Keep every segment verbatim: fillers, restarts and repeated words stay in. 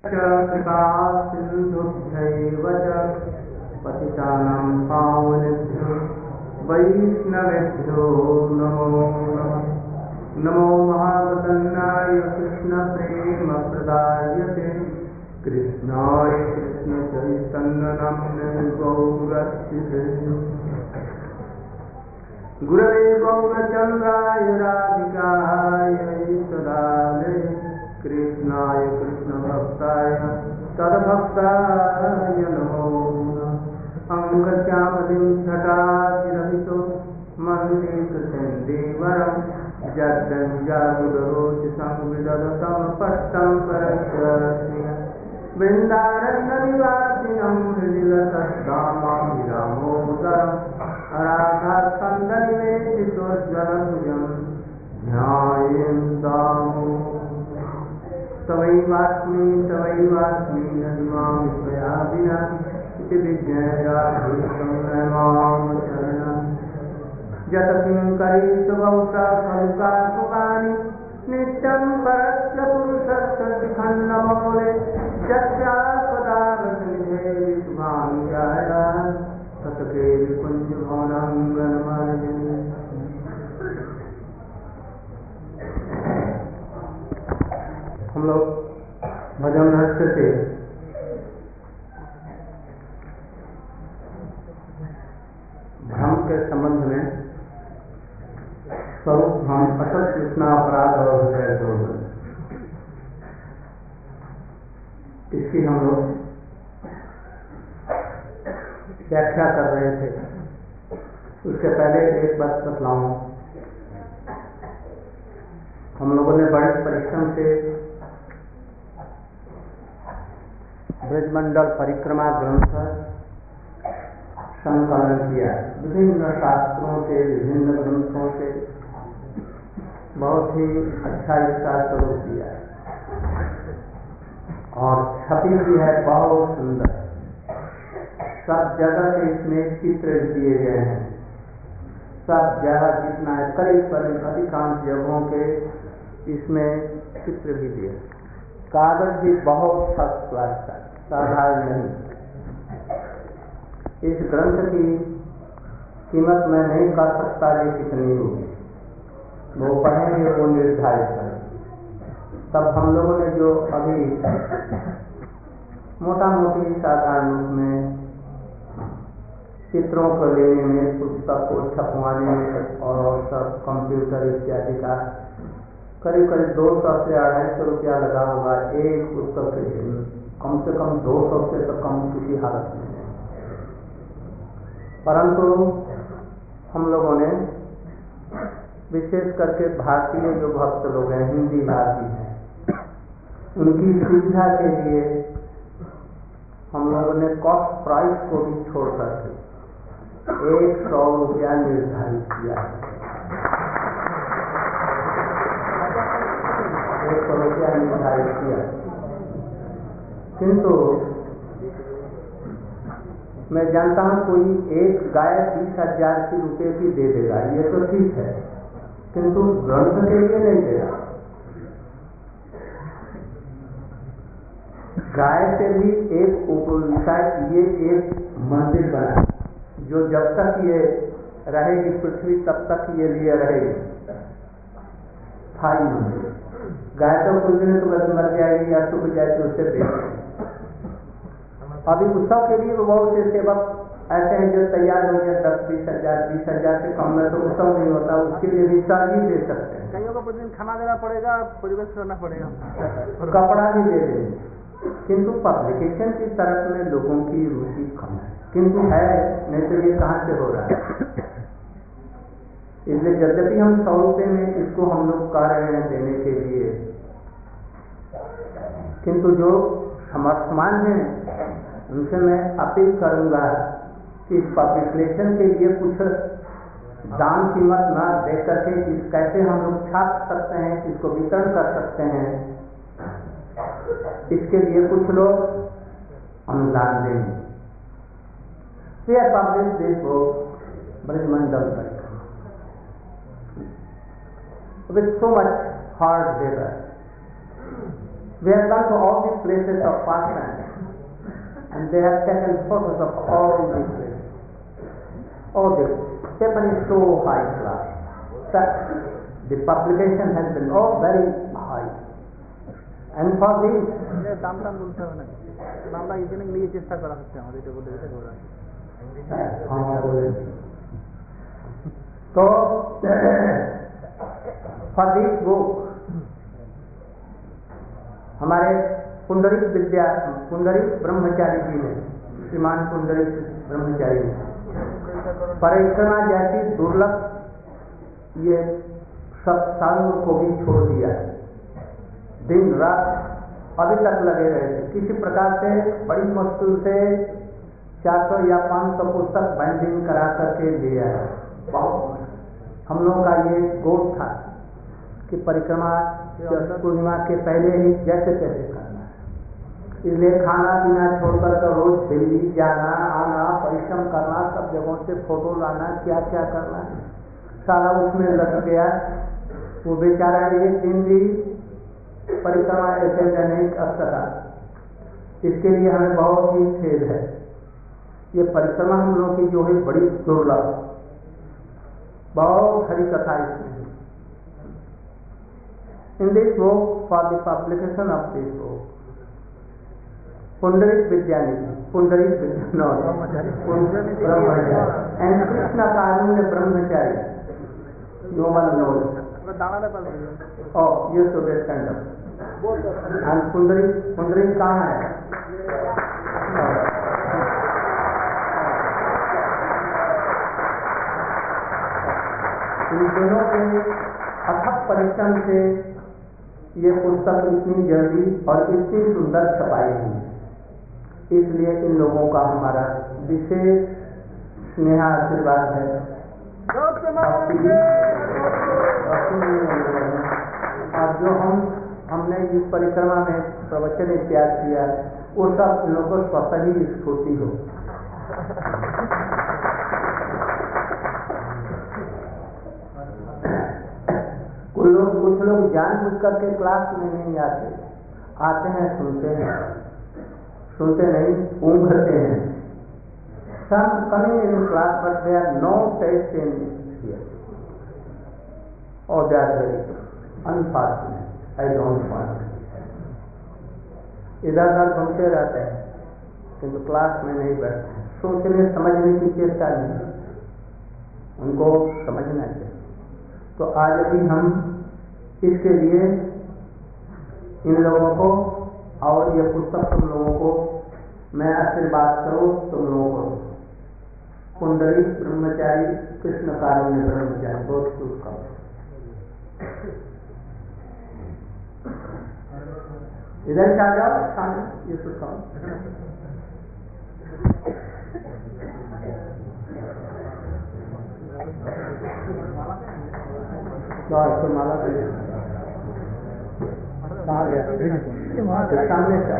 कृपा सिन्धुभ्यैव च पतितानां पावनेभ्यो वैष्णवेभ्यो नमो नमः। नमो महावदन्नाय कृष्णप्रेमप्रदायते कृष्णाय कृष्णचैतन्यनाम्ने गौरक्षिते गुरवे गौरचन्द्राय राधिकाय सदाले कृष्णाय कृष्णभक्ताय तद्भक्ताय नमो नमः। अङ्गश्यामलिं छटाचिरहितो मन्ये कृतेन्दीवरं जगज्जागुरोचितं विदधतं पट्टं परस्य वृन्दारण्यनिवासिनं हृदिलसद्दामाभिरामोदरम् अराधात्सन्दनिवेशितोज्ज्वलभुजं ध्यायेन्तामो तवैवास्मि तवैवास्मि न नमामि त्वया विना इति विज्ञाया भूतं न मां शरणं यत्किं करिष्यवौषा खलुकासुकानि नित्यं परस्य पुरुषस्य सुखन्नमौले यस्यास्पदावसनिधे विशुभानुजाया सतके कुञ्जभवनाङ्गनमालिनी। हम लोग भजन रहस्य से भ्रम के संबंध में स्वरूप भ्रम असत कृष्णा अपराध और हृदय जोड़ इसकी हम लोग व्याख्या कर रहे थे। उसके पहले एक बात बतलाऊं, हम लोगों ने बड़े परिश्रम से ब्रजमंडल परिक्रमा ग्रंथ संकलन किया। विभिन्न शास्त्रों से विभिन्न ग्रंथों से बहुत ही अच्छा इसका स्वरूप दिया है और छपी भी है बहुत सुंदर। सब जगह से इसमें चित्र दिए गए हैं। सब जगह जितना है करीब करीब अधिकांश जगहों के इसमें चित्र भी दिए। कागज भी बहुत फर्स्ट क्लास का, साधारण नहीं। इस ग्रंथ की कीमत मैं नहीं कर सकता ये कितनी होगी, वो पढ़ेंगे वो निर्धारित करें। तब हम लोगों ने जो अभी मोटा मोटी साधारण रूप में चित्रों को लेने में, पुस्तक को छपवाने में और सब कंप्यूटर इत्यादि का करीब करीब दो सौ से अढ़ाई सौ रुपया लगा होगा एक पुस्तक के लिए। कम से कम दो सौ से तो कम किसी हालत में है। परंतु हम लोगों ने विशेष करके भारतीय जो भक्त लोग हैं, हिंदी भाषी हैं, उनकी सुविधा के लिए हम लोगों ने कॉस्ट प्राइस को भी छोड़ करके एक सौ रुपया निर्धारित किया है। एक सौ रुपया निर्धारित किया, किंतु मैं जानता हूं कोई एक गाय बीस हजार की रुपये की दे देगा, ये तो ठीक है, किंतु ग्रंथ के लिए नहीं देगा। गाय से भी एक उपविषय ये एक मंदिर बना जो जब तक ये रहेगी पृथ्वी तब तक ये लिए रहेगी स्थायी मंदिर। गाय तो कुछ दिन तो बस मर जाएगी या सूख जाएगी, उससे बेहतर। अभी उत्सव के लिए तो बहुत से सेवक ऐसे हैं जो तैयार हो गए दस बीस हजार बीस हजार से कम में तो उत्सव नहीं होता, उसके लिए भी चार्ज दे सकते हैं। कईयों को प्रतिदिन खाना देना पड़ेगा, परिवेश करना पड़ेगा, कपड़ा भी दे देंगे, किंतु पब्लिकेशन की तरफ में लोगों की रुचि कम है, किंतु है नहीं तो ये कहाँ से हो रहा है। इसलिए यद्यपि हम सौ रुपये में इसको हम लोग कह रहे हैं देने के लिए, किंतु जो समर्थमान हैं उनसे मैं अपील करूंगा कि इस पब्लिकेशन के लिए कुछ दान कीमत न दे करके इस कैसे हम लोग छाप सकते हैं, इसको वितरण कर सकते हैं, इसके लिए कुछ लोग अनुदान देंगे। Publish this book Brajmandal with so much hard labor We have gone to all these places of pastime, and they have taken photos of all these places. Oh, the paper is so high class that the publication has been oh very high. And for this, দাম দাম বলতে হবে না, আমরা ইদানিং নিয়ে চেষ্টা করা হচ্ছে আমাদের এটা বলে এটা করা। So, for this book, हमारे पुंडरीक विद्या पुंडरीक ब्रह्मचारी जी ने, श्रीमान पुंडरीक ब्रह्मचारी ने परिक्रमा जैसी दुर्लभ ये सत्संग को भी छोड़ दिया। दिन रात अभी तक लगे रहे थे, किसी प्रकार से बड़ी मुश्किल से चार सौ या पाँच सौ पुस्तक बाइंडिंग करा करके ले आए। बहुत हम लोग का ये गोल था कि परिक्रमा पूर्णिमा के पहले ही जैसे तैसे करना है, इसलिए खाना पीना छोड़कर तो रोज दिल्ली जाना आना परिश्रम करना, सब जगहों से फोटो लाना, क्या क्या करना सारा उसमें लग गया। वो बेचारा एक दिन भी परिक्रमा ऐसे नहीं कर सका, इसके लिए हमें बहुत ही खेद है। ये परिक्रमा हम लोग की जो है बड़ी दुर्लभ, बहुत हरी कथा इसमें। In this book, for the publication of this book, Pundarik Vidyanidhi, Pundarik Vidyanidhi, Brahmachari, and Krishna Karunya Brahmachari, no one knows. Oh, you should get stand up. And Pundarik, Pundarik कहाँ है? इन दोनों के अथक परिश्रम से ये पुस्तक इतनी जल्दी और इतनी सुंदर छपाई हुई, इसलिए इन लोगों का हमारा विशेष स्नेह आशीर्वाद है। और जो हम हमने इस परिक्रमा में प्रवचन इत्याग किया वो सब इन लोगों को स्वतः ही स्फूर्ति हो। कुछ लोग कुछ लोग जानबूझ करके क्लास में नहीं आते, आते हैं सुनते हैं, सुनते नहीं ऊँघते हैं। Some coming in class but they are no taste in here. Oh, they are very unfortunate. I don't want. इधर उधर घूमते रहते हैं किंतु क्लास में नहीं बैठते, सोचने समझने की चेष्टा नहीं, उनको समझना चाहिए। तो आज अभी हम इसके लिए इन लोगों को और ये पुस्तक तुम लोगों को मैं आशीर्वाद करूँ, तुम लोगों को पुंडरीक ब्रह्मचारी कृष्ण कारुण्य ब्रह्मचारी बहुत शुभकामनाएं। इधर से आ जाओ सामने, ये शुभकामनाएं। तो माला कहाँ गया? सामने से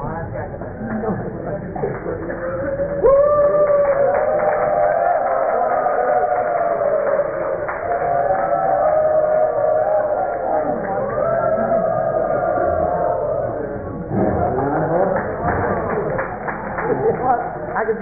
आगे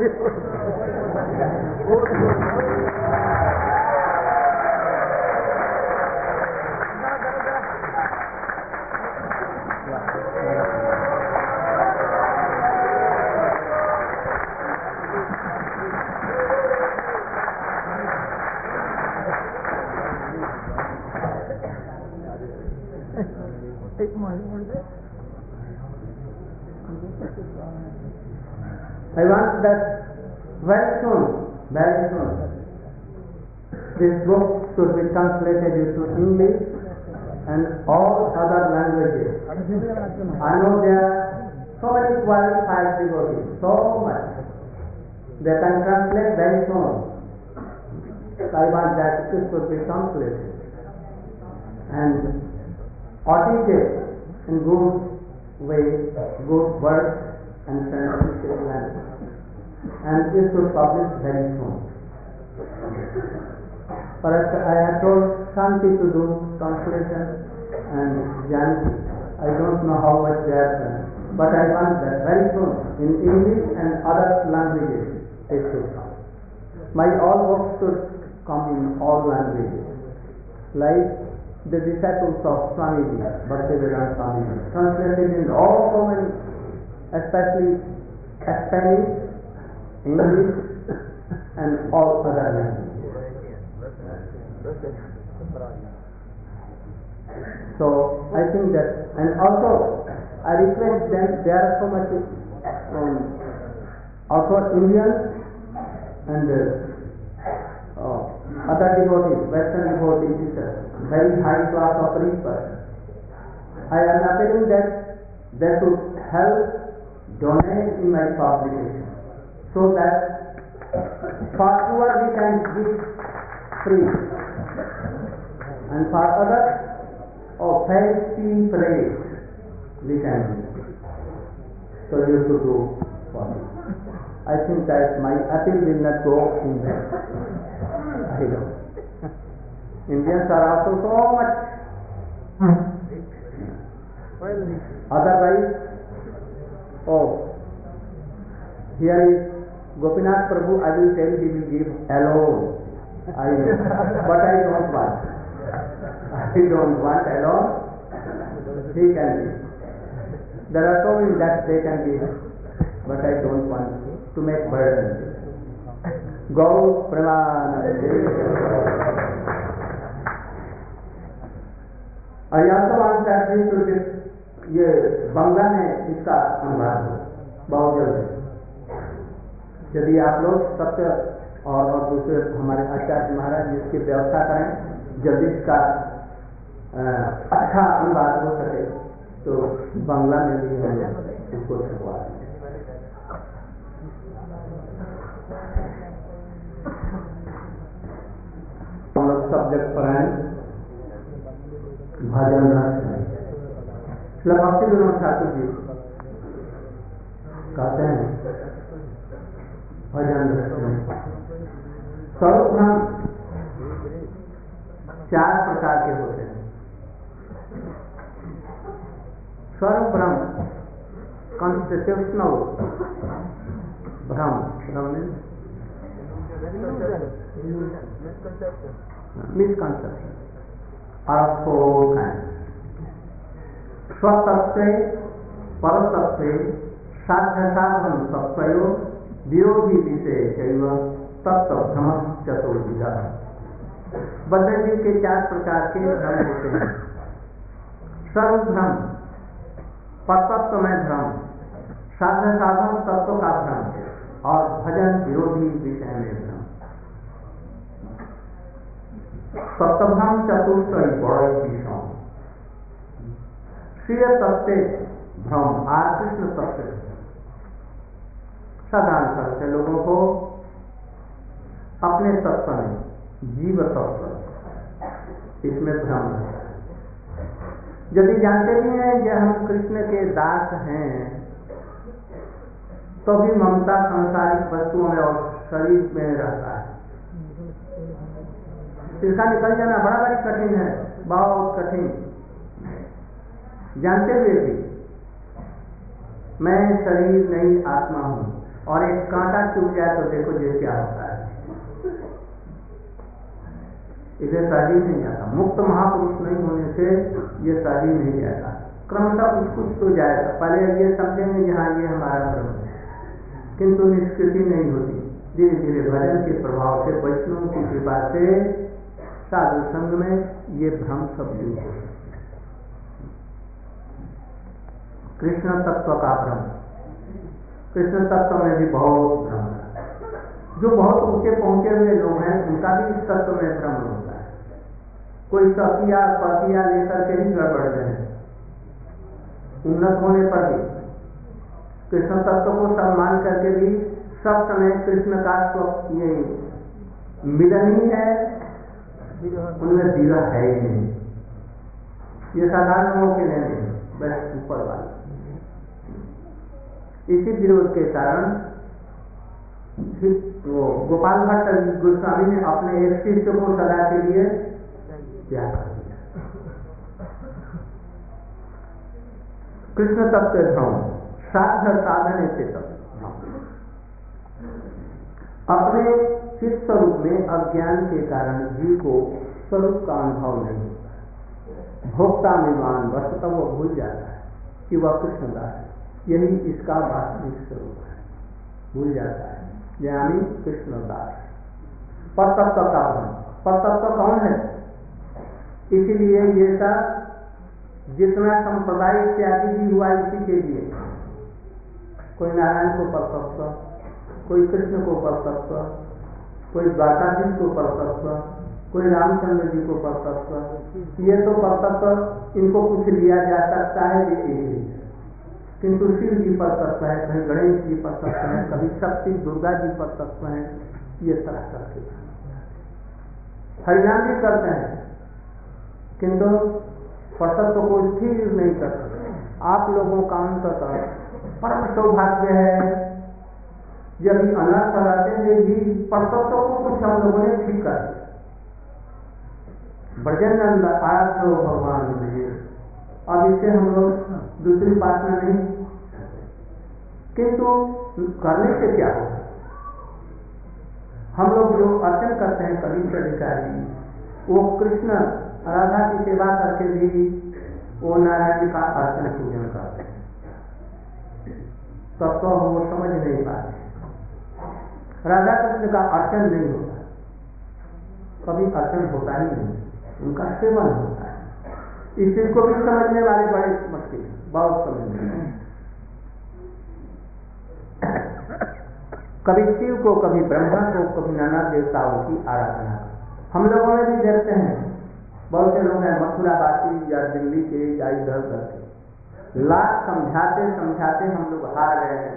I want that very soon, very soon, this book should be translated into English and all other languages. I know there are so many qualified devotees, so much. They can translate very soon. I want that this should be translated and audited in good way, good words and scientific language. And this will publish very soon. But I have told Shanti to do translation and Janki I don't know how much they have done, but I want that very soon in English and other languages it should come. My all works should come in all languages, like the disciples of Swamiji, Bhaktivedanta Swamiji, translated in all so many, especially Spanish, English, and all other languages. So I think that, and also I request them, there are so much um, also Indians and uh, uh, other devotees, Western devotees, is a very high class of rich person. I am appealing that they should help donate in my publication, so that for poor we can give free, and for others, or fancy praise we can do. So you should do for me. I think that my appeal will not go in vain. I don't. Indians are also so much. Otherwise, oh, here is Gopinath Prabhu, I will tell he will give alone. I know, but I don't want. I don't want alone. He can give. There are so many that they can give, but I don't want to make burden. Go Premanande. I also want that we should give, ये बंगला में इसका अनुवाद हो बहुत जल्दी। यदि आप लोग सत्य और और दूसरे हमारे आचार्य महाराज इसकी व्यवस्था करें, जल्दी इसका अच्छा अनुवाद हो सके तो बांग्ला में भी हम इसको छपवा दें। हम लोग सब्जेक्ट पढ़ाएं भजन रस में। श्री भक्ति विनोद ठाकुर जी कहते हैं भजन रस में स्वरूप हम चार प्रकार के होते हैं। स्वरूप ब्रह्म, कॉन्स्टिट्यूशनल ब्रह्म, मिसकंसेप्शन और फोर काइंड। स्वतत्व, परतत्व, साध्य साधन तत्वयो, विरोधी विषय चैव तत्व भ्रम चतुर्विधा। बद्ध जीव के चार प्रकार के भ्रम होते हैं। सर्व भ्रम, परतत्व में भ्रम, साध्य साधन तत्व का भ्रम और भजन विरोधी विषय में भ्रम। तत्वभ्रम चतुर्थ बड़े विषम। श्रीय तत्व भ्रम आर कृष्ण तत्व साधारण करते लोगों को अपने तत्व में जीव तत्व इसमें भ्रम है। यदि जानते भी हैं कि हम कृष्ण के दास हैं तो भी ममता सांसारिक वस्तुओं में और शरीर में रहता है। इसका निकल जाना बड़ा बड़ी कठिन है, बहुत कठिन। जानते हुए भी मैं शरीर नहीं आत्मा हूं और एक कांटा चुभ जाए तो देखो ये क्या होता है। इसे शादी नहीं आता। मुक्त महापुरुष नहीं होने से ये शादी नहीं जाता। क्रमशः कुछ कुछ तो जाएगा। पहले ये समझेंगे कि हाँ ये हमारा ब्रह्म है, किंतु निष्कृति नहीं होती। धीरे धीरे भजन के प्रभाव से, वैष्णव की कृपा से, साधु संग में ये भ्रम सब दूर हो। कृष्ण तत्व का भ्रम, कृष्ण तत्व में भी बहुत भ्रम है। जो बहुत ऊंचे पहुंचे हुए लोग हैं उनका भी इस तत्व में भ्रम होता है। कोई सतिया पतिया लेकर के ही गड़बड़ हैं, उन्नत होने पर भी कृष्ण तत्व को सम्मान करके भी सब समय कृष्ण का ये मिलन ही है, उनमें विरह है ही नहीं। ये साधारण लोगों के लिए नहीं, बस ऊपर वाले। इसी विरोध के कारण वो गोपाल भट्ट गोस्वामी ने अपने एक शिष्य को सदा के लिए त्याग कर दिया। कृष्ण तत्व भ्रम साध साधन से तत्व अपने चित्त स्वरूप में अज्ञान के कारण जीव को स्वरूप का अनुभव नहीं होता। भोक्ता विमान वस्तुतः वो भूल जाता है कि वह कृष्णदास है, यही इसका वास्तविक स्वरूप है। भूल जाता है ज्ञानी कृष्णदास। परतत्व का भ्रम, परतत्व कौन है? इसीलिए ये सब जितना संप्रदाय इत्यादि भी हुआ इसी के लिए। कोई नारायण को परतत्व, कोई कृष्ण को परतत्व, कोई द्वारकाधीश को परतत्व, कोई रामचंद्र जी को परतत्व। ये तो परतत्व इनको कुछ लिया जा सकता है, ये एक ही है। किंतु शिव जी परतत्व है, कहीं गणेश जी परतत्व है, कभी शक्ति दुर्गा जी परतत्व है। ये तरह तरह के हरिनाम भी करते हैं, किंतु परतत्व को स्थिर नहीं कर सकते। आप लोगों का अंततः परम सौभाग्य है, जब अनर्थ रहते हैं भी परतत्व को कुछ हम लोगों ने ठीक कर दिया। ब्रजनंद आराध्य भगवान जी, अब इससे हम लोग दूसरी बात में नहीं, किंतु करने से क्या होगा? हम लोग जो अर्चन करते हैं कवि अधिकारी, वो कृष्ण राधा की सेवा करके भी वो नारायण जी का अर्चन पूजन करते हैं। तब तो हम वो समझ नहीं पाते। राधा कृष्ण का अर्चन नहीं होता, कभी अर्चन होता ही नहीं, उनका सेवन होता है। इस चीज को भी समझने वाले बड़े मुश्किल, बहुत समझने। कभी शिव को, कभी ब्रह्मा को, कभी नाना देवताओं की आराधना। हम लोगों में भी देखते हैं, बहुत से लोग हैं मथुरावासी या दिल्ली के या इधर उधर के, लाख समझाते समझाते हम लोग हार गए हैं।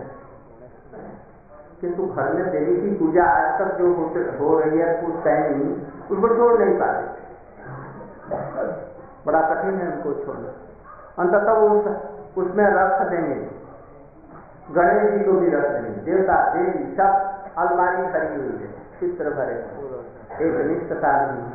किंतु घर में देवी की पूजा आज तक जो हो रही है कुछ टाइम, उसको छोड़ नहीं पाते। बड़ा कठिन है उनको छोड़ना। अंततः वो उसमें रख देंगे, गणेश जी को भी रख देंगे, देवता देवी सब अलमारी भरी हुई है, चित्र भरे, एक निष्ठता नहीं।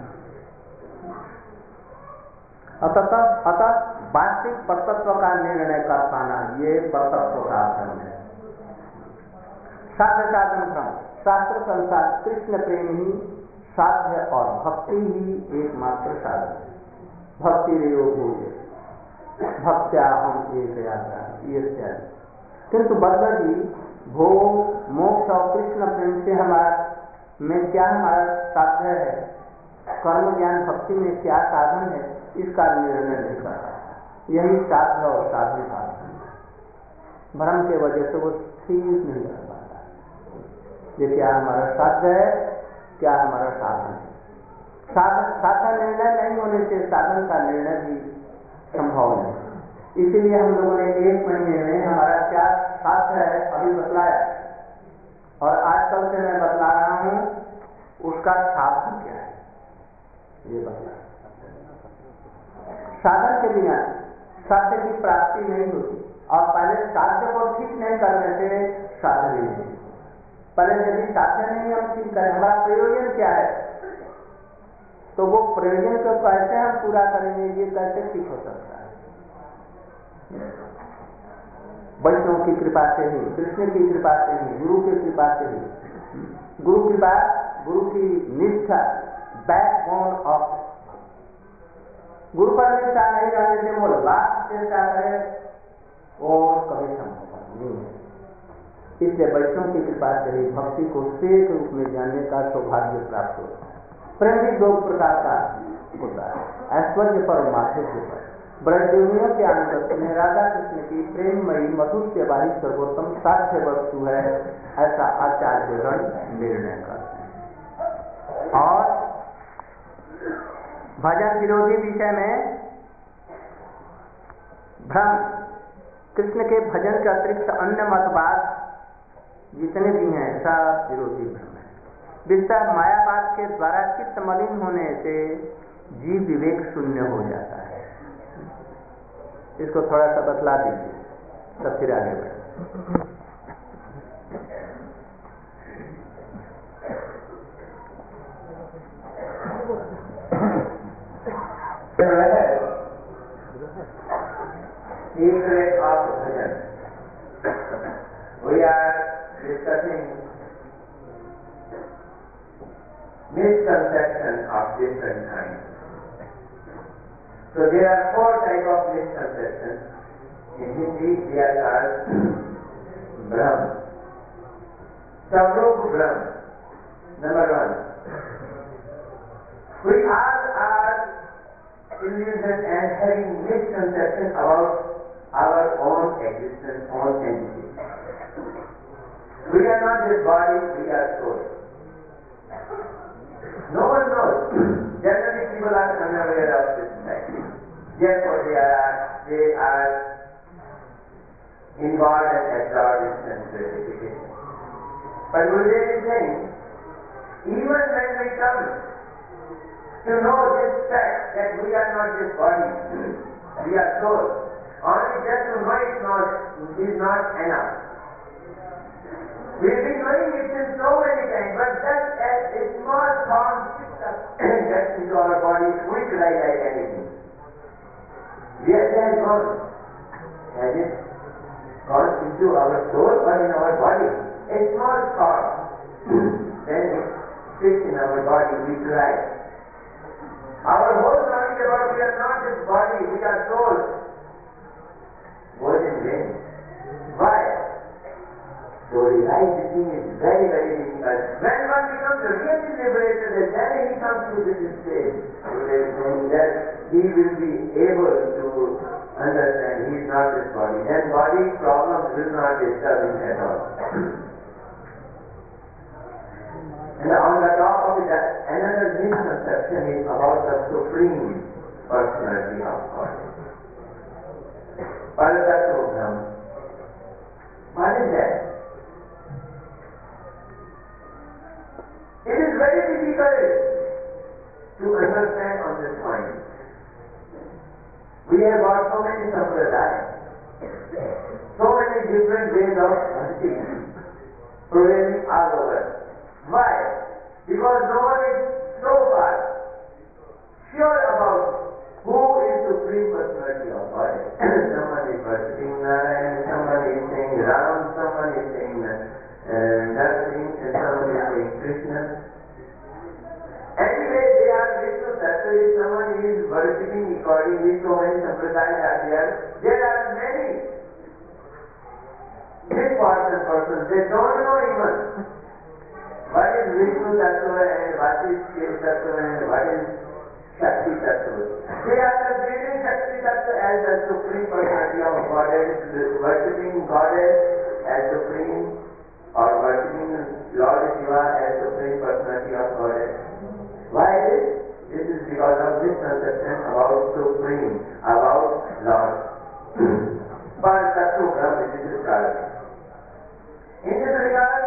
अतः अतः वास्तविक परतत्व का निर्णय कर पाना, ये परतत्व का धर्म है। साध्य साधन भ्रम, शास्त्र के अनुसार कृष्ण प्रेम ही साध्य और भक्ति ही एकमात्र साधन है। भक्ति योग हो गए, भक्त्या हम एक यात्रा ये इत्यादि। किंतु बद्ध जी भोग मोक्ष और कृष्ण प्रेम से हमारा में क्या हमारा साध्य है, कर्म ज्ञान भक्ति में क्या साधन है, इसका निर्णय नहीं कर पाता। यही साध्य और साध्य साधन भ्रम के वजह से वो स्थिर नहीं कर पाता। ये क्या हमारा साध्य है, क्या हमारा साधन है। साधन साधन निर्णय नहीं होने से साधन का निर्णय भी संभव नहीं। इसीलिए हम लोगों ने एक महीने में हमारा क्या साध्य है अभी बतलाया, और आजकल से मैं बतला रहा हूं उसका साधन क्या है ये बतला। साधन के बिना साध्य की प्राप्ति नहीं होती, और पहले साध्य को ठीक नहीं करने से साध्य नहीं होती। पहले यदि साध्य नहीं हम ठीक करें, हमारा प्रयोजन क्या है, तो वो प्रयोजन को कैसे हम पूरा करेंगे, ये कैसे ठीक हो सकता है। वैष्णव की कृपा से ही, कृष्ण की कृपा से ही, गुरु की कृपा से ही। गुरु कृपा, गुरु की निष्ठा बैकबोन ऑफ। गुरु पर निष्ठा नहीं रहने से वो लाख चेष्टा करे और कभी संभव नहीं है। इसलिए वैष्णव की कृपा से ही भक्ति को शेष रूप में जानने का सौभाग्य प्राप्त होता है। प्रेम भी दो प्रकार का होता है, ऐश्वर्य पर और माधुर्य पर। ब्रजदेवियों के आनंद में राधा कृष्ण की प्रेममयी मधुर से बाही सर्वोत्तम साध्य वस्तु है, ऐसा आचार्यगण निर्णय करते हैं। और भजन विरोधी विषय में भ्रम, कृष्ण के भजन के अतिरिक्त अन्य मतवाद जितने भी हैं सब विरोधी भ्रम है। विस्तार मायावाद के द्वारा चित्त मलिन होने से जीव विवेक शून्य हो जाता है। इसको थोड़ा सा बतला दीजिए, तब फिर आगे बढ़े। secret of bhajan. We are discussing misconceptions of different kinds. So there are four types of misconceptions. In Hindi they are called Brahm. Savrup Brahm. Number one. We all are illusioned and having misconception about our own existence, own entity. We are not this body, we are soul. No one knows. Generally people are unaware of this fact. Therefore they are, they are involved and absorbed in sense gratification. But Gurudev is saying, even when we come to know this fact that we are not this body, we are soul, only just to know it not, is not enough. We have been knowing it since so many times, but just as a small thorn sticks up gets into our body, we cry like anything. Where it has gone? Has it gone into our soul or in our body? A small thorn. Then it sticks in our body, we cry. Our whole knowledge about we are not this body, we are soul, was in vain. Why? So realize this thing is very, very difficult. When one becomes really liberated, then he comes to this stage. So they are saying that he will be able to understand he is not this body. Then body problems will not disturb him at all. And on the top of it, another misconception is about the Supreme Personality of God. Paratattva. What is that? It is very difficult to understand on this point. We have got so many sampradayas, so many different ways of worship, prevailing all over. Why? Because no one is so far sure about who is Supreme Personality of God. Someone is worshipping Narayan, someone is saying Ram, someone is saying uh, Narasimha, and someone is saying Krishna. Anyway, they are Vishnu Tattva. If someone is worshipping accordingly, so many sampradayas are there. There are many misfortunate persons. They don't know even what is Vishnu Tattva and what is Shiv Tattva and what is Shakti Tattva. They are considering Shakti Tattva as the Supreme Personality of Godhead, worshipping Godhead as Supreme, or worshipping Lord Shiva as Supreme Personality of Godhead. Why this? This is because of this conception about Supreme, about Lord. Paratattva Brahma, this is called. In this regard,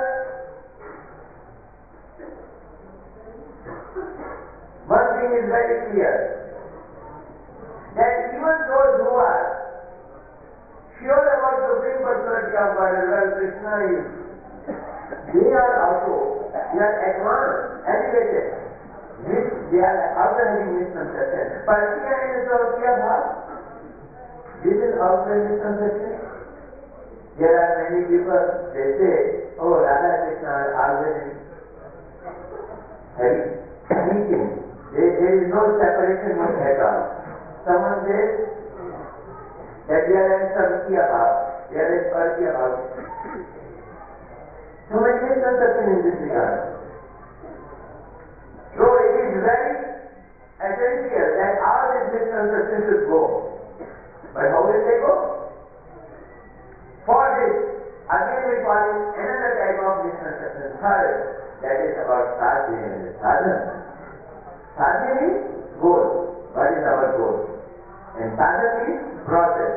one thing is very clear, that even those who are sure about the Supreme Personality of God, as well Krishna is, they are also, they are advanced, elevated. This, they are also having misconception. Parikya and Saukya Bhav, this is also a misconception. There are many people, they say, oh, Radha Krishna are always having meeting. There, there is no separation at all. Someone says that there is Saukya Bhav, there is Parikya Bhav. So many misconceptions in this regard. So it is very essential that all these misconceptions should go. But how will they go? For this, again we call it another type of misconception. Third, that is about sadhya and sadhana. Sadhya means goal. What is our goal? And sadhana means process.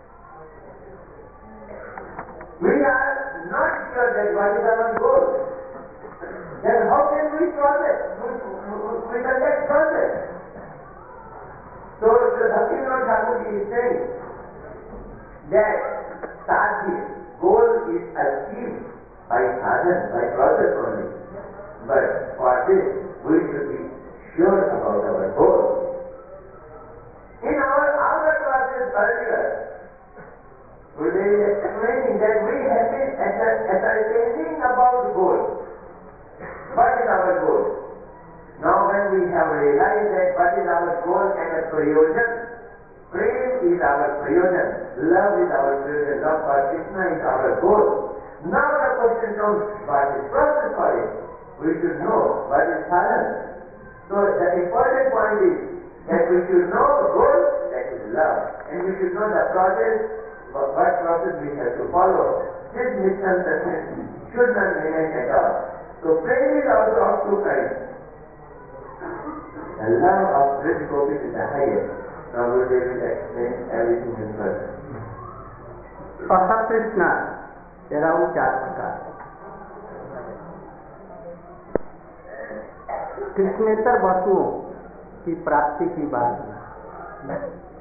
We are not sure that what is our goal. Then how can we process? We, we, we conduct process. So the Bhaktivinoda Thakur is saying that sadhya, goal is achieved by sadhana, by process only. But for this, we should be sure about our goal. In our other classes earlier, Gurudev is explaining that we have been ascertaining about goal. What is our goal? Now when we have realized that what is our goal and the prayojan, prem is our prayojan, love is our prayojan, love for Krishna is our goal. Now the question comes, what is process for it? We should know what is sadhana. So the important point is that we should know the goal, that is love, and we should know the process, what process we have to follow. This misconception should not remain at all. So prem is also of two kinds. The love of Krishna Gopi is the highest. Now we will explain everything in further. असा कृष्णा तेरा चार प्रकार। कृष्णेतर वस्तुओं की प्राप्ति की बात है।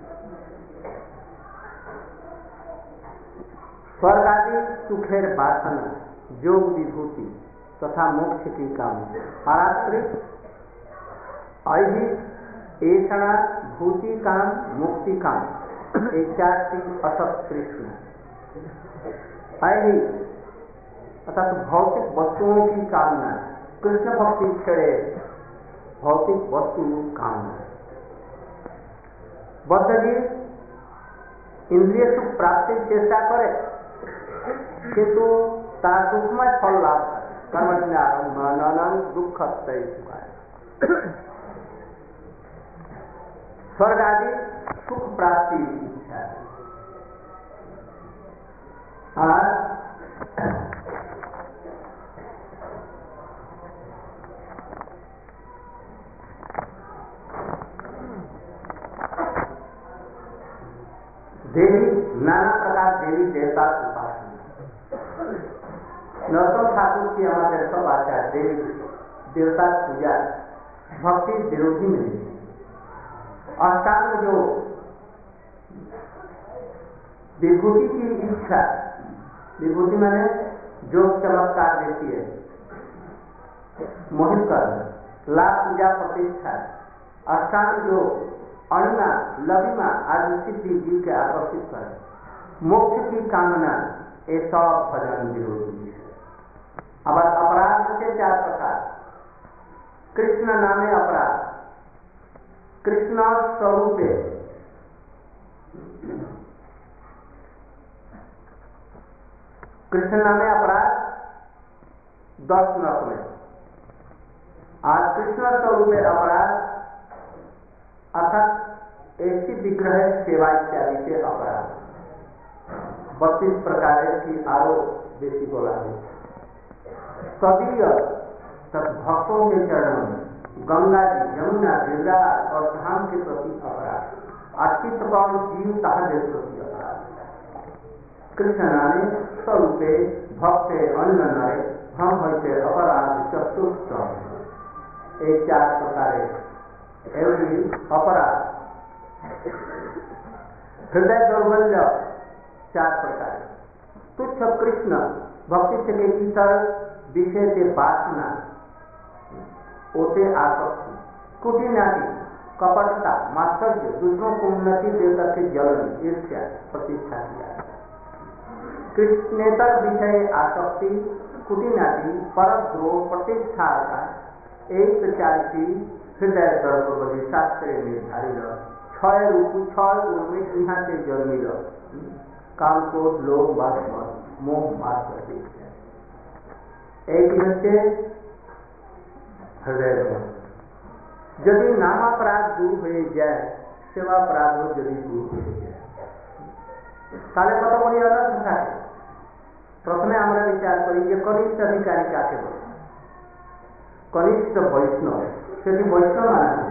स्वर्ग आदि सुखेर वासना, योग विभूति तथा मोक्ष की कामना। आरात्रिक अहि ऐषणा भूति काम मुक्ति काम एचासी असत कृष्ण। अहि अर्थात भौतिक वस्तुओं की कामना, कृष्ण भक्ति छेड़े भौतिक वस्तु कामना। बद्धजी इंद्रिय सुख प्राप्ति चेष्टा करे किंतु तार दुखमय फल लाभ कर्मज्ञान मनन दुख स्वर्ग आदि सुख प्राप्ति इच्छा है। देवी नाना प्रकार देवी देवता उपासना। नरोत्तम ठाकुर की हमारे सब आचार्य देवी देवता पूजा भक्ति विरोधी में अष्टांग जो विभूति की इच्छा, विभूति माने जो चमत्कार देती है, मोहित कर लाभ पूजा प्रतिष्ठा, अष्टांग जो अणुना लविमा आदि सिद्धि जीव के आकर्षित कर, मोक्ष की कामना, ये सब भजन विरोधी है। अब अपराध के चार प्रकार। कृष्ण नामे अपराध, कृष्ण स्वरूपे कृष्ण नामे अपराध दस नरक में। आज कृष्ण स्वरूपे अपराध अर्थात ऐसी विग्रह सेवा इत्यादि के अपराध बत्तीस प्रकार की आरोप बेसी बोला है। तदीय भक्तों के चरणों में गंगा जी यमुना गिरजा और धाम के प्रति अपराध, अस्तित्ववान जीव तहा के प्रति अपराध। कृष्ण नामे स्वरूपे भक्ते अन्न नरे हम होते अपराध चतुर्थ एक चार प्रकार एवरी अपराध। हृदय दौर्बल्य चार प्रकार। तुच्छ कृष्ण भक्ति से इतर विषय के वासना ओते आसक्ति, कुटिनाटी कपटता मात्सर्य दूसरों को उन्नति देकर के जलन ईर्ष्या प्रतिष्ठा किया। कृष्णेतर विषय आसक्ति कुटिनाटी परद्रोह प्रतिष्ठा का एक चारिटी हृदय दर्पबली शास्त्र निर्धारित छय रूप छय उर्मित यहाँ से जन्मिल काम को लोग बात मोह मार करते एक हृदय में यदि नामापराध दूर हो जाए सेवापराध यदि दूर हो जाए ताले कत बड़ी अनर्थ थाके। प्रथमे आमरा विचार करी जे कनिष्ठ अधिकारी काके बोले कनिष्ठ वैष्णव सेठी वैष्णव माना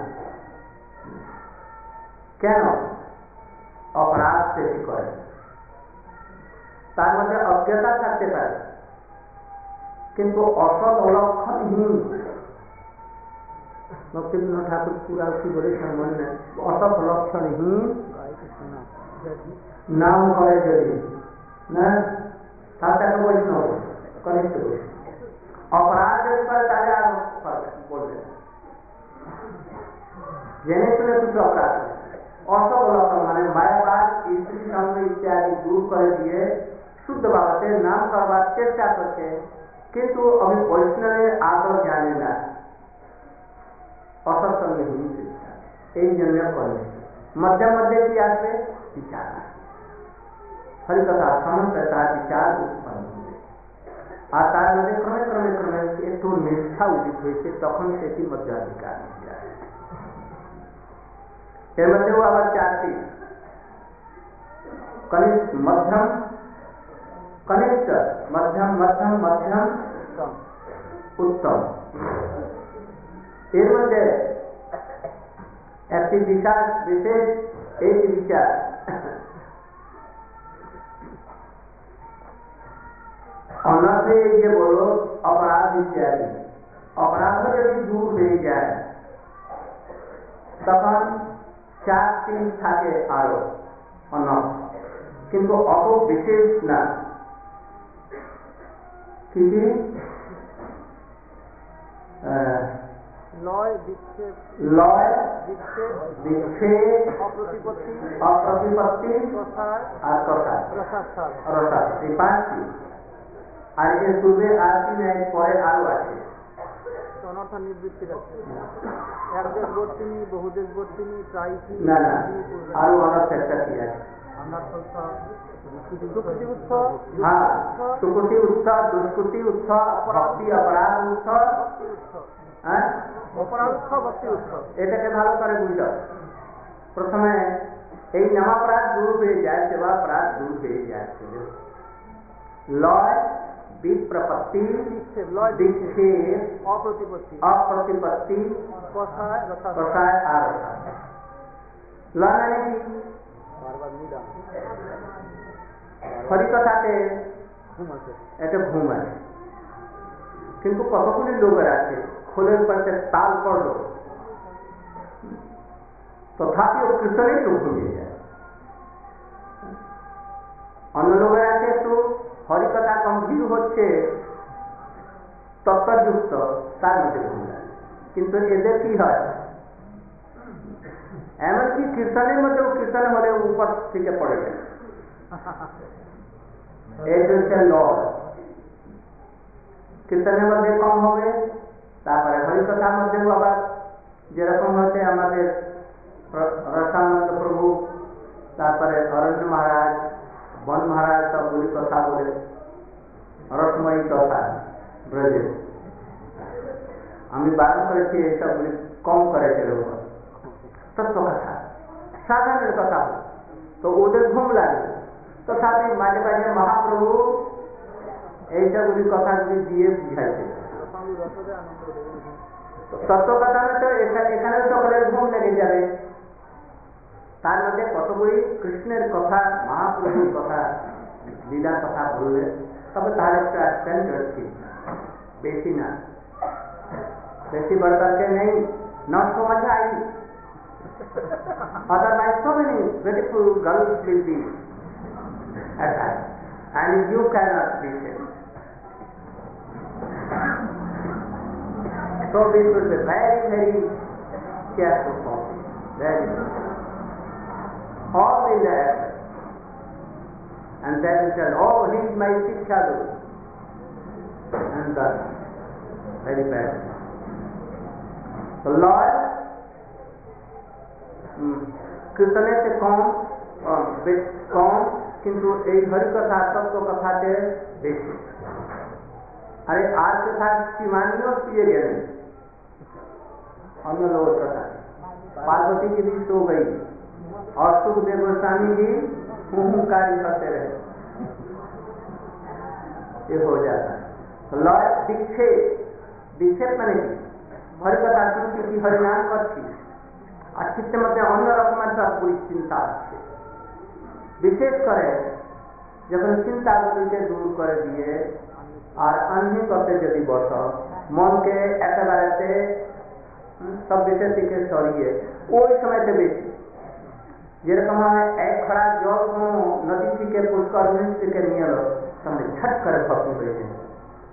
केन अपराध से करे तार मध्य अज्ञता थाकते पारे किंतु असत अलक्षणहीन भक्तिविनोद ठाकुर पूरा उसी बड़े सम्मान में असत लक्षणहीन नाम करे यदि न ताता को वैष्णव कनिष्ठ अपराध यदि करे ताले बोल रहे जेने सुने कुछ अपराध অসবলতা মানে মায়াবাদ স্ত্রী সঙ্গ ইত্যাদি দূর করে দিয়ে শুদ্ধ ভাবে নাম করবার চেষ্টা করছে, কিন্তু আমি বৈষ্ণবের আদর জানি না, অসৎসঙ্গে হুম শিক্ষা, এই জন্য করে মধ্যে মধ্যে কি আসবে বিচার, হরিকথা সমস্ত তার বিচার উৎপন্ন হবে, আর তার মধ্যে ক্রমে ক্রমে ক্রমে একটু নিষ্ঠা উদিত হয়েছে, তখন সেটি মধ্যে অধিকার হয়ে যায়। এর মধ্যেও আবার চারটি কনিষ্ঠ মধ্যম কনিষ্ঠ মধ্যম মধ্যম মধ্যম উত্তম। এর মধ্যে একটি বিশাল বিশেষ এই বিচার অন্যথে এই যে বলো অপরাধ ইত্যাদি, অপরাধ যদি দূর হয়ে যায় তখন চার তিন থাকে আরো অন্য, কিন্তু অত বিশেষ না। কি লয় বিক্ষেপ লয় বিক্ষেপ বিক্ষেপ অপ্রতিপত্তি অপ্রতিপত্তি প্রসার আর কথা রসাস্বাদ। রসাদ, এই পাঁচটি। আর এর পূর্বে আর কি নেই, পরে আরো আছে অনর্থ নিবৃত্তির আছে, এক দেশ বর্তিনী বহু দেশ বর্তিনী প্রায়ী না না আরো অনেক চেষ্টা কি আছে। সুকৃতি উৎস, হ্যাঁ, সুকৃতি উৎসব, দুষ্কৃতি উৎসব, ভক্তি অপরাধ উৎসব, ভক্তি উৎসব, হ্যাঁ অপরাধ উৎসব, ভক্তি উৎসব। এটাকে ভালো করে বুঝো। প্রথমে এই নামাপরাধ দূর হয়ে যায়, সেবাপরাধ দূর হয়ে যায়। লয় বিপ্রপত্তি বিক্ষেপ, লয় বিক্ষেপ অপ্রতিপত্তি অপ্রতিপত্তি প্রসার রসাস্বাদ। প্রসায় আর রসায়। লয় মানে কি? হরিকথাতে একটা ঘুম আছে, কিন্তু কতগুলি লোকের আছে খোলের পাশে তাল পড়লো তথাপিও কীর্তনেই লোক ঘুমিয়ে যায়। অন্য লোকের আছে একটু হরিকথা গম্ভীর হচ্ছে তত্ত্বযুক্ত, তার মধ্যে ঘুম যায়, কিন্তু এদের কি হয় এমনকি কীর্তনের মধ্যেও কীর্তন হলে উপর থেকে পড়ে যায়। এই হচ্ছে লয়। কীর্তনের মধ্যে কম হবে, তারপরে হরিকথার মধ্যেও আবার যেরকম হচ্ছে আমাদের রসানন্দ প্রভু, তারপরে অরণ্য মহারাজ, বন মহারাজ সবগুলি কথা বলে রসময়ী কথা ব্রজে। আমি বারণ করেছি এইসবগুলি কম করেছে লোক, তত্ত্ব কথা সাধারণ কথা, তো ওদের ঘুম লাগে। তথাপি মাঝে মাঝে মহাপ্রভু এইসবগুলি কথাগুলি দিয়ে বুঝাইছে। তত্ত্ব কথা তো এখানে সকলের ঘুম লেগে যাবে, তার মধ্যে কতগুলি কৃষ্ণের কথা, মহাপ্রভুর কথা, লীলা কথা বললে তবে তার একটা স্ট্যান্ডার্ড ঠিক, বেশি না, বেশি বড়কে নেই, not so much high. Otherwise, so many beautiful girls will be attacked, and you cannot be saved. So we should be very, very careful for it. Very careful. All in the effort. And then we tell, oh, he is my Shiksha Guru. And thus, very bad. The Lord, কীর্তনের চেয়ে কম কম, কিন্তু এই হরিকথা তত্ত্ব কথাতে বেশি। अरे आज के साथ शिवानी और पिए गए अन्य लोगों कथा, पार्वती जी भी सो गई और सुखदेव गोस्वामी जी हुंकारी करते रहे, ये हो जाता है। लय विक्षेप, विक्षेप माने की हरिकथा शुरू की हरिनाम करती আর চিত্তে মধ্যে অন্যরকমের সবগুলি চিন্তা আছে। বিশেষ করে যখন চিন্তাগুলিকে দূর করে দিয়ে আর अन्य করতে যদি বস, মনকে একেবারেতে সব বিষয় থেকে সরিয়ে ওই সময়তে বেশি, যেরকম হয় এক খড়া জল কোনো নদী থেকে পুষ্কর থেকে নিয়ে এলো, তাহলে ছট করে ভক্তি হয়ে যায়,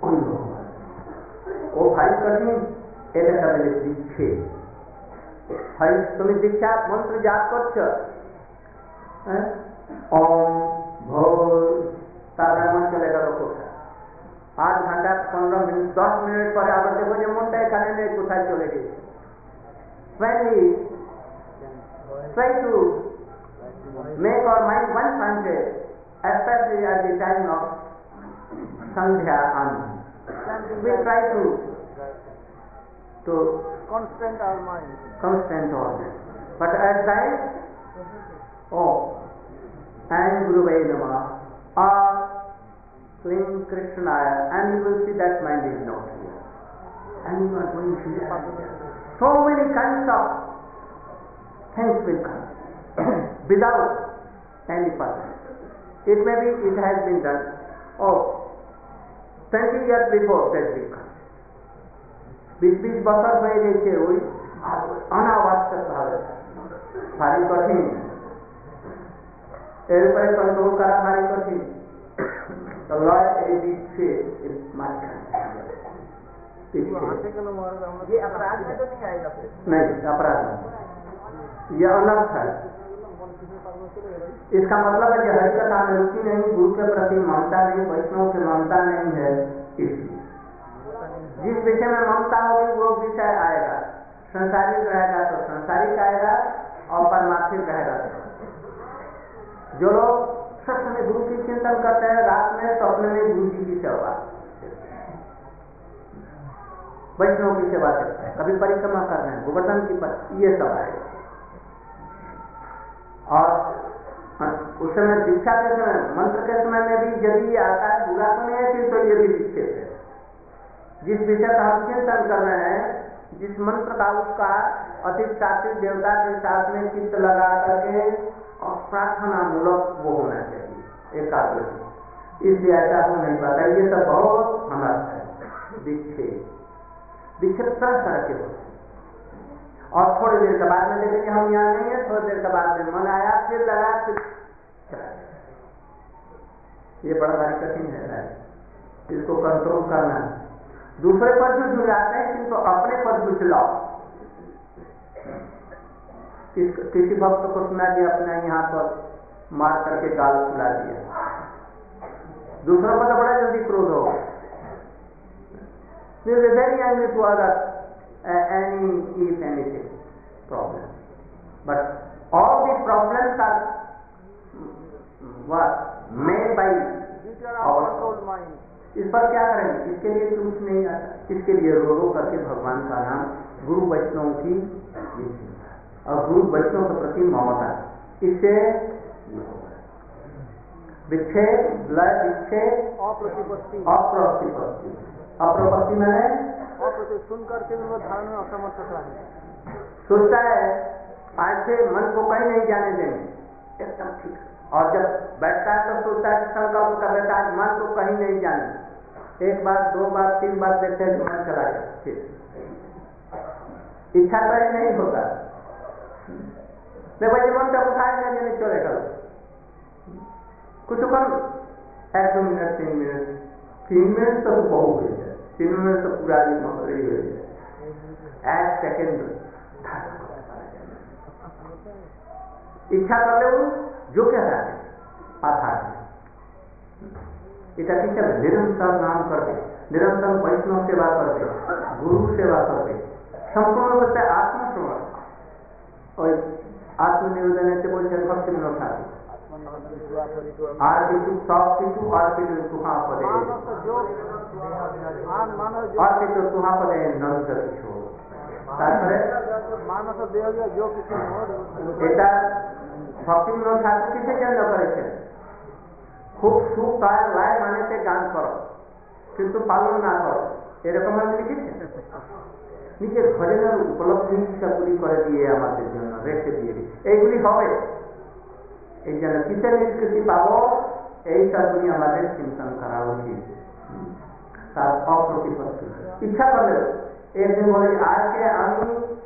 ও ভাই কঠিন, এটা তাহলে দিচ্ছে हरि তুমি দীক্ষা মন্ত্র জাপ করছো, ओम भोर, তারপরে মন চলে গেল কোথায়, आठ घंटा पंद्रह मिनट दस मिनट पर আবার দেখো যে মনটা এখানে নেই, কোথায় চলে গেছে। When we try to make our mind one pointed, especially at the time of Sandhya and we try to to constant our mind. constant all that. But at times, oh, and Guruvaya Namah or Klim Krishnaya, and you will see that mind is not here. And you are going to see so many kinds of things will come without any purpose. It may be it has been done. Oh, twenty years before that will come. बीस बीस बছর হয়ে গেছে ওই অনাবশ্যক ভাবে, ভারী কঠিন, এর উপরে কন্ট্রোল করা ভারী কঠিন। তো লয় এই দিচ্ছে মাঝখানে ये अपराध में तो नहीं आएगा फिर? नहीं, अपराध ये अलग है। इसका मतलब है कि हरि कथा में रुचि नहीं, गुरु के प्रति ममता नहीं, वैष्णव की ममता नहीं है। इसलिए जिस विषय में ममता होगी वो विषय आएगा, संसारिक रहेगा तो संसारिक आएगा और परमार्थिक रहेगा। जो लोग सब समय गुरु की चिंतन करते हैं, रात में स्वप्न में गुरु जी की सेवा, वैष्णव की सेवा करते हैं, कभी परिक्रमा कर रहे हैं, गोवर्धन की पर, ये सब आएगा। और उस समय दीक्षा के समय, मंत्र के समय में भी यदि आता है, बुरा तो नहीं है, तो ये भी विक्षेप है। जिस विषय का हम चिंतन कर रहे हैं, जिस मंत्र का उसका अधिष्ठात्री देवता के साथ में चित्त लगा करके और प्रार्थना मूलक वो होना चाहिए, एकाग्र। इसलिए ऐसा हो नहीं पाता। ये सब बहुत अनर्थ है। विक्षेप विक्षेप तरह तरह के होते हैं। और थोड़ी देर के बाद में देखें कि हम यहाँ नहीं है, थोड़ी देर के बाद में मन आया, फिर लगा, फिर ये बड़ा भारी कठिन है, इसको कंट्रोल करना है। दूसरे पर भी झुलाते हैं, किंतु अपने पर झुलाओ। किस, किसी भक्त को सुना कि अपने यहाँ पर मार करके गाल फुला दिया, दूसरों पर तो बड़ा जल्दी क्रोध हो, very angry to other any if anything problem, but all the problems are what made by our controlled mind. इस पर क्या करेंगे? इसके लिए कुछ नहीं आता, इसके लिए रो रो करके भगवान का नाम, गुरु वैष्णव की और गुरु वैष्णव के प्रति ममता, इससे विक्षेप, लय विक्षेप, अप्रतिपत्ति, अप्रतिपत्ति, अप्रतिपत्ति मैंने अप्रति सुन करके भी वो ध्यान में असमर्थ है, सोचता है आज से मन को कहीं नहीं जाने देंगे, एकदम ठीक है। और जब बैठता है तो सोचता है संकल्प कर लेता है मन को कहीं नहीं जाने, एक बार दो बार तीन बार देखते हैं मन चला गया, फिर इच्छा तो नहीं होता, मैं भाई मन का उठाएगा नहीं चलेगा, कुछ कम एक दो मिनट तीन मिनट तीन मिनट तो बहुत हो जाए, तीन मिनट तो पूरा दिन मकड़ी हो जाए, एक सेकेंड इच्छा कर ले जो क्या है आधार এটা ঠিক আছে। निरंतर नाम करते, निरंतर वैष्णव सेवा करते, गुरु सेवा करते, संपूर्ण रूप से आत्मश्रवण और आत्मनिवेदन से बोलते हैं भक्ति में उठाते আর কিছু সব কিছু আর কিছু তুহা পদে আর কিছু তুহা পদে নন্দ কিছু তারপরে মানস দেহ जो কিছু এটা ভক্তি বিনোদ ঠাকুর কিসের জন্য করেছেন? খুব সুখ পায় লায় মানেতে গান করো কিন্তু পালন না করো, এরকম আমি লিখেছি। নিজের ভজনের উপলব্ধি ইচ্ছাগুলি করে দিয়ে আমাদের জন্য রেখে দিয়ে এইগুলি হবে, এই জন্য কিসের নিষ্কৃতি পাবো এই সবগুলি আমাদের চিন্তন করা উচিত। তার অপ্রতিপত্তি ইচ্ছা করলে একদিন বলে আজকে আমি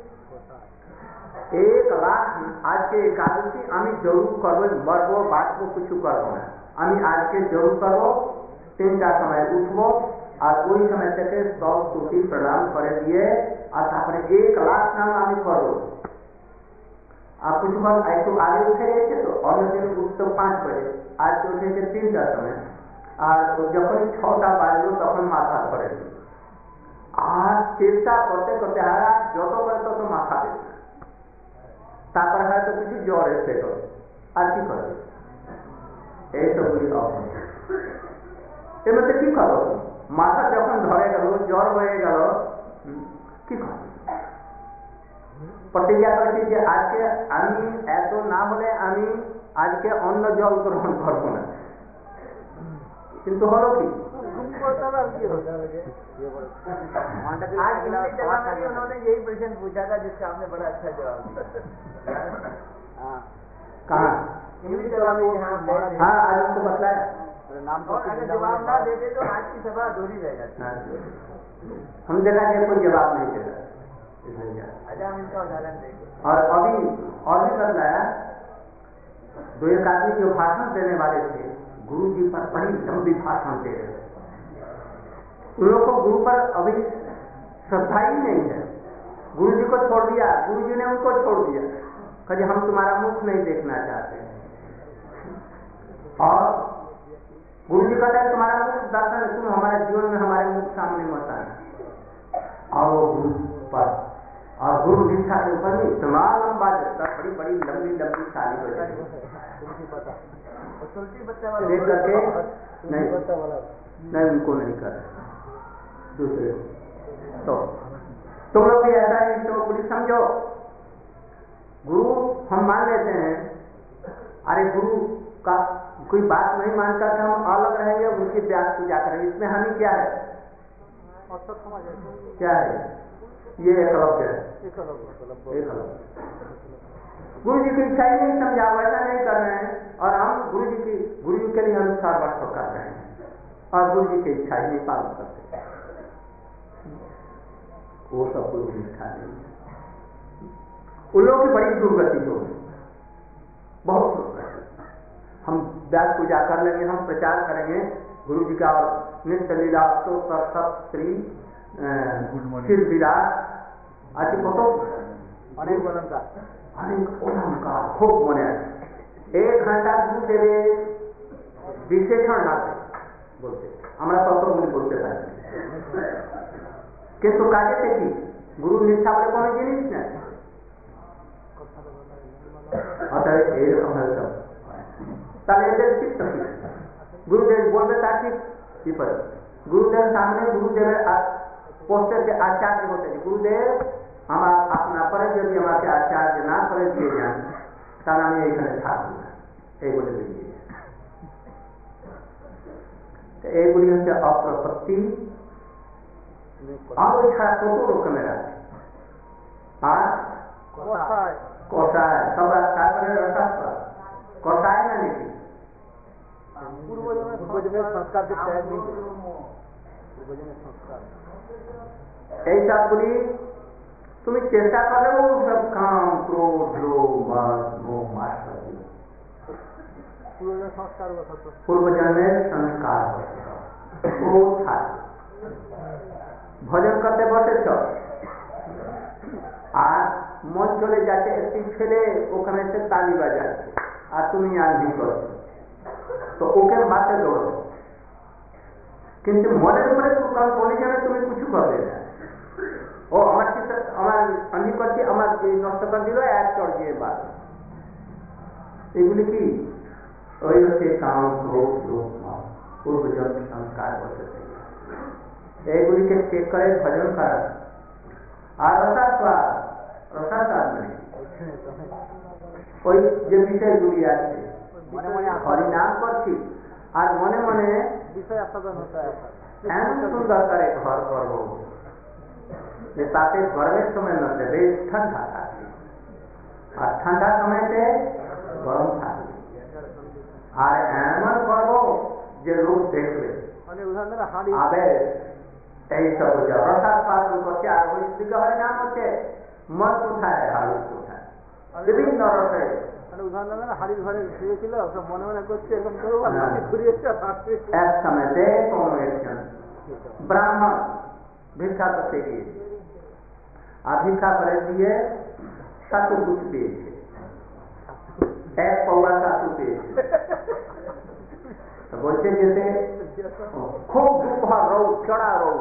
एक लाख आज के एकादशी আমি জরুর করবো, মরবো বাঁচবো কিছু করবো না, আমি আজকে জরুর করবো, তিনটার সময় উঠবো আর ওই সময় থেকে দশ কোটি প্রণাম করে দিয়ে আর তারপরে এক লাখ নাম আমি করবো, आप कुछ बात ऐसे आगे उठे गए थे तो और दिन उठ तो पाँच बजे आज तो उठे थे तीन का समय और जब छटा बाजो तक माथा पड़े আর চেষ্টা করতে করতে হারা যত করে তত মাথা বেশি তারপর হয়তো কিছু জ্বর এসে গেল আর কি করে এইসবগুলি অভ্যাস এর মধ্যে কি করো মাথা যখন ধরে গেল জ্বর হয়ে গেল কি করো প্রতিজ্ঞা করেছি যে আজকে আমি এত না হলে আমি আজকে অন্য জল গ্রহণ করবো না কিন্তু হলো কি आज हिंदी चला में उन्होंने यही प्रश्न पूछा था जिसका आपने बड़ा अच्छा जवाब दिया। कहाँ हिंदी चला में यहाँ हाँ आज उनको बतलाया नाम को अगर जवाब ना देते तो आज की सभा अधूरी रह जाती। हम देखा कि कोई जवाब नहीं देता अच्छा हम इनका उदाहरण देंगे और अभी और भी बतलाया दो एक आदमी जो भाषण देने वाले थे गुरु जी पर बड़ी लंबी भाषण दे रहे उन लोग को गुरु पर अभी श्रद्धा ही नहीं है गुरु जी को छोड़ दिया गुरु जी ने उनको छोड़ दिया कभी हम तुम्हारा मुख नहीं देखना चाहते और गुरु जी कहते हैं तुम्हारा मुख दर्शन तुम हमारे जीवन में हमारे मुख सामने मत आना और वो गुरु पर और गुरु दीक्षा के ऊपर भी इतना लंबा जैसा बड़ी बड़ी लंबी लंबी साली हो जाती देख करके नहीं नहीं उनको नहीं कर दूसरे तो तुम लोग भी ऐसा है तो पुलिस समझो गुरु हम मान लेते हैं अरे गुरु का कोई बात नहीं मानकर हम अलग रहेंगे उनकी व्यास पूजा करेंगे इसमें हानि क्या है क्या है ये एकलव्य है एकलव्य गुरु जी की इच्छा ही नहीं समझा वैसा नहीं कर रहे हैं और हम गुरु जी की गुरु जी के लिए अनुसार वर्ष कर रहे हैं और गुरु जी की इच्छा ही नहीं पालन करते वो सब गुरु की इच्छा नहीं उन लोगों की बड़ी दुर्गति होगी बहुत दुर्गति हम व्यास पूजा कर लेंगे हम प्रचार करेंगे गुरु जी का नित्य लीला तो सब श्री शिर विराट अति कत अनेक अलंकार अनेक अलंकार खूब मने एक घंटा गुरु देवे विशेषण ना बोलते हमारा तत्वगुणी बोलते पारे কিন্তু কাজে কি গুরু নিষ্ঠা বলে কোনো জিনিস নেই অতএব এইরকম হয়ে সব তাহলে এদের শিক্ষা কি গুরুদেব বলবে তার ঠিক বিপরীত গুরুদেব সামনে গুরুদেবের পোস্টের যে আচার্য হতে গুরুদেব আমার আপনার পরে যদি আমাকে আচার্য না করে দিয়ে যান তাহলে আমি এইখানে থাকবো না এই বলে বেরিয়ে এইগুলি হচ্ছে অপ্রপত্তি আর ওই ছাড়া কত রকমের আছে আর কষায় সবার তারপরে রসাস্ত্র কষায় না নাকি पूर्वजन्म संस्कार के तहत भी पूर्वजन्म संस्कार এই সবগুলি তুমি চেষ্টা করলে ও সব কাম ক্রোধ লোভ মোহ মাত্সর্য पूर्वजन्म संस्कार পূর্বজন্মের সংস্কার ও থাকে ভজন করতে বসেছ আর মন চলে যাচ্ছে একটি ছেলে ওখানে এসে তালি বাজাচ্ছে আর তুমি আনবি করছো তো ওকে মারতে দৌড়ো কিন্তু মনের উপরে বলে যাবে তুমি কিছু করবে না ও আমার চিন্তা আমার আমি করছি আমার নষ্ট করে দিল এক চড় দিয়ে বাদ এগুলি কি ওই হচ্ছে কাম ক্রোধ লোভ পূর্বজন্ম সংস্কার বসে এইগুলিকে চেক করে ভজন করা আর রসাস্বাদ রসাস্বাদ মানে ওই যে বিষয়গুলি আছে হরিনাম করছি আর মনে মনে বিষয় আস্বাদন হতে হয় এমন সুন্দর করে ঘর করব যে তাতে গরমের সময় মধ্যে বেশ ঠান্ডা থাকবে আর ঠান্ডা সময়তে গরম থাকবে আর এমন করব যে লোক দেখবে আবে এই সব রসাস্বাদ করছে আর ওই দিকে হরিনাম হচ্ছে মন কোথায় হাড়ু কোথায় বিভিন্ন রসে উদাহরণ দেবে না হাড়ির ঘরে শুয়েছিল সব মনে মনে করছে এরকম করবো ঘুরে এসছে এক সময় কোনো একজন ব্রাহ্মণ ভিক্ষা করতে গিয়ে আর ভিক্ষা করে দিয়ে তাকে কুছ পেয়েছে এক পৌয়া সাধু পেয়েছে। বলছে যেতে খুব দুপুর রোদ, চড়া রোদ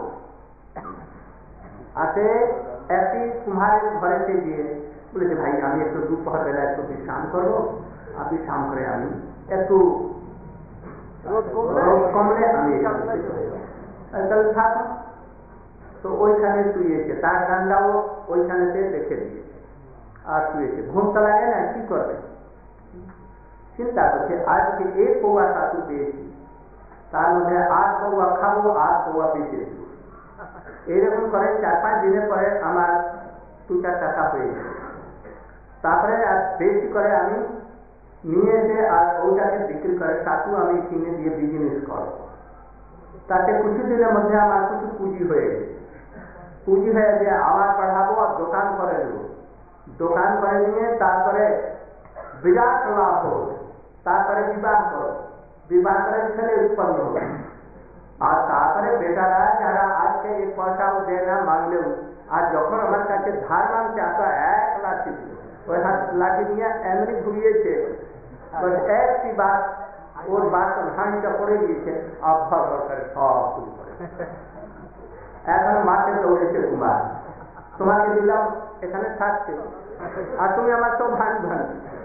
আছে, একই কুম্হারের ঘরেতে গিয়ে বলেছে ভাই আমি একটু দুপুর বেলা একটু বিশ্রাম করবো, আর বিশ্রাম করে আমি একটু রোদ কমলে আমি তাহলে থাকুন। তো ওইখানে শুয়েছে, তার ডান্ডাও ওইখানেতে রেখে দিয়েছে আর শুয়েছে। ঘুমটা লাগে না, কি করবে? চিন্তা করছে আজকে এক পৌয়া সাধু পেয়েছি, তার মধ্যে আট পৌয়া খাবো, আট পৌয়া বেঁচে দেবো। এইরকম করে চার পাঁচ দিনের পরে আমার দু চার টাকা হয়ে গেছে। তারপরে আর বেশি করে আমি নিয়ে এসে আর ওইটাকে বিক্রি করে সাধু আমি কিনে দিয়ে বিজনেস করবো। তাতে কিছু দিনের মধ্যে আমার কিছু পুঁজি হয়ে গেছে। পুঁজি হয়ে যে আবার পাঠাবো আর দোকান করে দেবো। দোকান করে নিয়ে তারপরে বিরাট লাভ হবে। তারপরে বিবাহ করো, বিবাহ করে ছেলে উৎপন্ন হবে। আর তারপরে বেটারা যারা আজকে এই পয়সাও দেয় না মানলেও, আর যখন আমার কাছে ধার মানছে আসা এক লাঠি, ওই হাত লাঠি নিয়ে এমনি ঘুরিয়েছে, একটি বাস ওর বাসন হাঁড়িটা পড়ে গিয়েছে, আভ্যা করে সব শুরু করে। এখন মাঠে দৌড়েছে কুমার, তোমাকে দিলাম এখানে থাকছে আর তুমি আমার সব ভাঙ ভাঙ।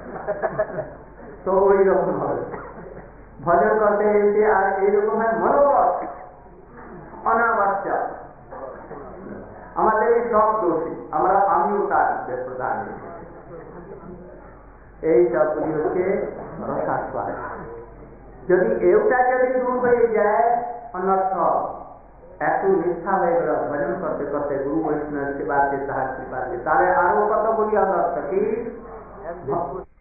তো ওই রকম হবে ভজন করতে এসে, আর এইরকম হয় মনোবল অনাবাচ্চা। আমাদের এই সব দোষী, আমরা আমিও তার প্রধান। এই সবগুলি হচ্ছে রসাস্বাদ। যদি এটা যদি দূর হয়ে যায়, অনর্থ এত নিষ্ঠা হয়ে গেল ভজন করতে করতে গুরু বৈষ্ণব সেবাতে, তাহার কৃপাতে, তাহলে আরো কতগুলি অনর্থ কি